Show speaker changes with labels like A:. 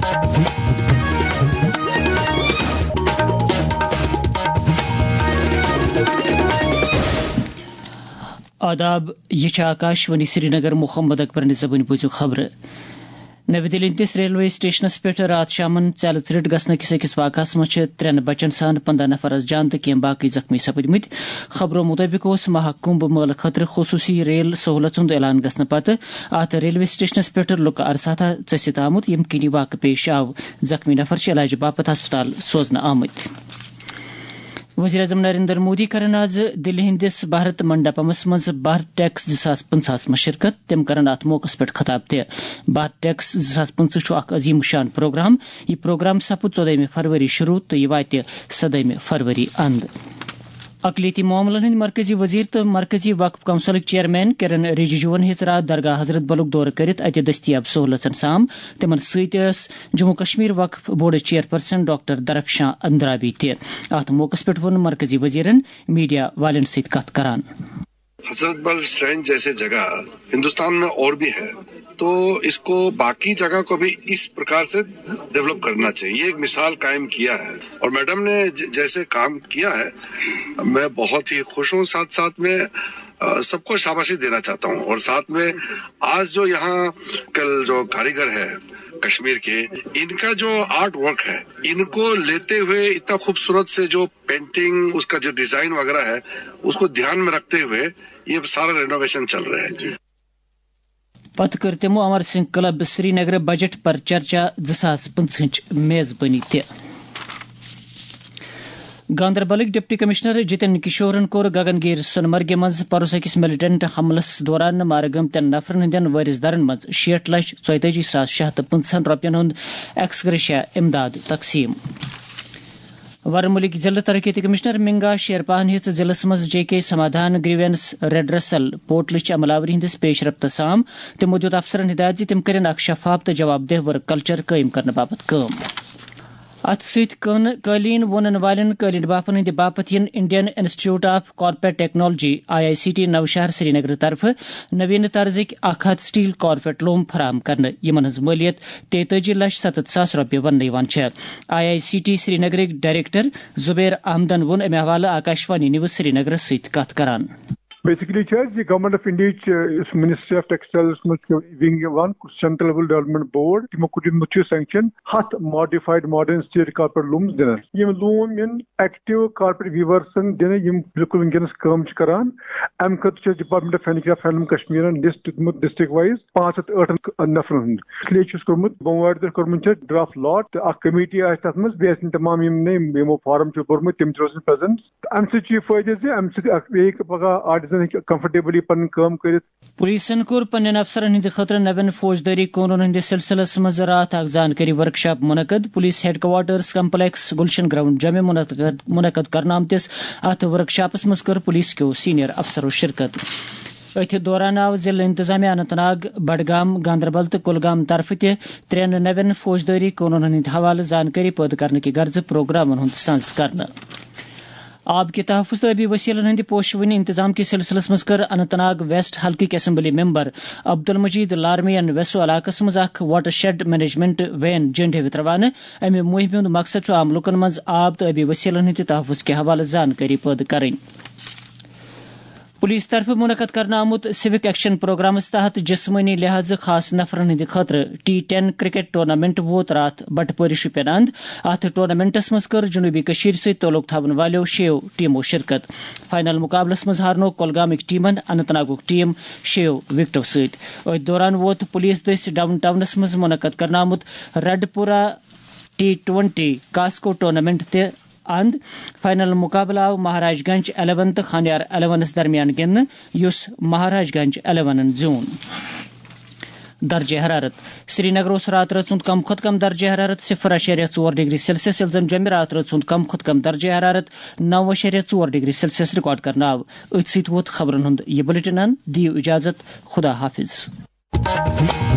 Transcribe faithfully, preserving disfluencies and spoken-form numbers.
A: آداب یہ آکاشوانی سری نگر محمد اکبر نظبن بوزو خبر نو دہلی ہندس ریلوے سٹیشنس پہ رات شامن ژیلہٕ ژرٛٹ گژھنہٕ کس واقعس مز ترین بچن سان پندہ نفر جان تو کیم باقی زخمی سپدمت. خبروں مطابق اس محکمہ مل خطر خصوصی ریل سہولت ہند اعلان گھنہ پتہ ات ریلوے سٹیشنس پہ لک عرصہ ژسِتھ آمت یم کنی واقع پیش آو. زخمی نفر علاج باپت ہسپتال سوزنہ آمت. وزیر اعظم نریندر مودی کرن آز دلی ہندس بھارت منڈپمس مز بھارت ٹیکس زاس پنچہس مز شرکت. تم کرن ات موقع پہ خطاب تہ. بھارت ٹیکس زاس پنچہ اخ عظیم شان پروگرام. یہ پروگرام سپد ژودہمہ فروری شروع تو یہ وات سدہمہ فروری اند. اقلیتی معاملن ہند مرکزی وزیر تو مرکزی وقف کونسلک چیئرمین کرن رجیجوون ہز رات درگاہ حضرت بلک دور کرت ات دستیاب سہولتن سام. تمن ست جموں کشمیر وقف board chairperson doctor Darakhshan Andrabi تہ. ات موقع پہ ون مرکزی وزیرن میڈیا والن ست کت کران.
B: حضرت بل شرائن جیسے جگہ ہندوستان میں اور بھی ہے تو اس کو باقی جگہ کو بھی اس پرکار سے ڈیولپ کرنا چاہیے. یہ ایک مثال قائم کیا ہے اور میڈم نے جیسے کام کیا ہے میں بہت ہی خوش ہوں. ساتھ ساتھ میں سب کو شاباشی دینا چاہتا ہوں اور ساتھ میں آج جو یہاں کل جو کاریگر ہے کشمیر کے ان کا جو آرٹ ورک ہے ان کو لیتے ہوئے اتنا خوبصورت سے جو پینٹنگ اس کا جو ڈیزائن وغیرہ ہے اس کو دھیان میں رکھتے ہوئے یہ سارا رینوویشن چل رہا ہے. جی
A: پتہ کر تمو Amar Singh club Srinagar budget پر چرچا زاس پنچھ میزبانی تہ. گاندربلک ڈپٹی کمشنر جتن کشورن کور گگن گیر سونمرگہ مز پروس اکس ملٹنٹ حملس دوران مارٕ گٔمتٮ۪ن نفرن ہندین وٲرِث دارن مز شیٹھ لچھ ژۄیتٲجی ساس شےٚ ہتھ تہٕ پٕنٛژٕہن رۄپین ہُند ایکسگریشیا امداد تقسیم. ورمُلٕکۍ ضلع ترقیتی کمشنر منگا شیرپاہن ہیٚژ ضلعس مز جے کے سمادھان گریوینس ریڈرسل پورٹلٕچ عملاوری ہندس پیش رفتس سام. تمو دیُت افسرن ہدایت زِ تِم کرن اکھ شفاف تہٕ جواب دہ ورک کلچر قٲیِم کرنہٕ باپت کٲم. ات ست قالین وونن والن قالین بافن ہند باپت ین Indian Institute of Carpet Technology I I C T نو شہر سری نگر طرف نوین طرزک اک ہتھ سٹیل کارپیٹ لوم فراہم کرنے یمن ہز مالیت تیتٲجی لچھ ستتھ ساس رۄپیہِ وننہٕ یوان چھےٚ. آئی I C T Sri نگرک director زبیر احمدن وون امہ حوالہ آکاشوانی نیوز سری نگرس ست کت کران.
C: بیسکلی یہ government of India ministry of textiles wing ون سینٹرل لیول ڈیولپمنٹ بورڈ تمو کوٚرمُت سینکشن ہتھ modified modern steel carpet looms دن. یم لوم ین ایکٹیو کارپیٹ ویورسن دن یم بالکل ونکس کٲم چھ کران. ام خاطر ڈپارٹمنٹ آف ہینڈیکرافٹ اینڈ کشمیرن لسٹ دیُتمُت ڈسٹرکٹ وائز پانژھ ہتھ ٲٹھن نفرن ہُنٛد. اس لیے چھُس کوٚرمُت بوموارِ دۄہ کوٚرمُت چھُ ڈرافٹ لاٹ تہٕ اکھ کمیٹی آسہِ تتھ منٛز بیٚیہِ ٲسۍ تمام یم یمو فارم چھُ بوٚرمُت تِم تہِ روزن پریزنٹ. ام سۭتۍ چھُ یہِ فٲیدٕ زِ ام سۭتۍ اکھ بیٚیہِ پگاہ آرٹزن ہیٚکہِ کمفرٹیبلی پن کٲم کٔرِتھ.
A: پولیسن کوٚر پننٮ۪ن افسرن ہٕنٛدِ خٲطرٕ نوین فوجدٲری قونوٗن ہٕنٛدِس سلسلس منٛز راتھ اکھ زانکٲری ورکشاپ منعقد. Police headquarters complex Gulshan Ground جمع منعقد کرنہٕ آمتس اتھ ورکشاپس منٛز کٔر پولیس کیو سینئر افسرو شرکت. اتھ دوران آو ضلع انتظامیہ اننت ناگ بڈگام گاندربل تو کلگام طرف تہ ترین نوین فوجدٲری قونوٗنن ہٕنٛدِ حوالہٕ زانکٲری پٲدٕ کرنہٕ کہِ غرضہٕ پروگرامن ہُنٛد سنز کرنہٕ. آب کے تحفظ آبی وسیلن ہند پوشونی انتظام کے سلسلس مز کر اننت ناگ ویسٹ حلقہ اسمبلی ممبر عبد المجید لارمین ویسو علاقس مز اخ واٹر شیڈ مینجمنٹ وین جنڈ ہیوت روانہ. امہ مہم ہند مقصد عام لکن مز آب تو آبی وسیلن ہند تحفظ کے حوالہ زانکاری پٲدٕ کریں. پولیس طرف منعقد کرنا آمت سوک ایکشن پروگرامس تحت جسمانی لحاظ خاص نفرن ہند خاطر ٹی ٹین کرکٹ ٹورنامنٹ ووت رات بٹپور شپین اند. ات ٹورنامنٹس مز کر جنوبی کشیر ست تعلق تھون والو شیو ٹیمو شرکت. فائنل مقابلس مز ہارنو کولگامک ٹیمن اننت ناگک ٹیم شیو وکٹو ست. ات دوران ووت پولیس دس ڈاؤن ٹاؤنس مز منعقد کرنا آمت ریڈ پورہ ٹی ٹوینٹی کاسکو ٹورنامنٹ تہ اند. فائنل مقابلہ آو مہاراج گنج الیون تو خانیار الیونس درمیان گندن یس مہاراج گنج الیون زون. درجہ حرارت سری نگر رات رات سند کم کھت کم درجہ حرارت صفر اشاریہ ژور ڈگری سیلسیس یل زن جمع رات رات سند کم کھت کم درجہ حرارت نو اشاریہ ژور ڈگری سیلسیس ریکارڈ کرنا آو. ات ست ووت خبرن ہند یہ بلٹن. دیو اجازت خدا حافظ.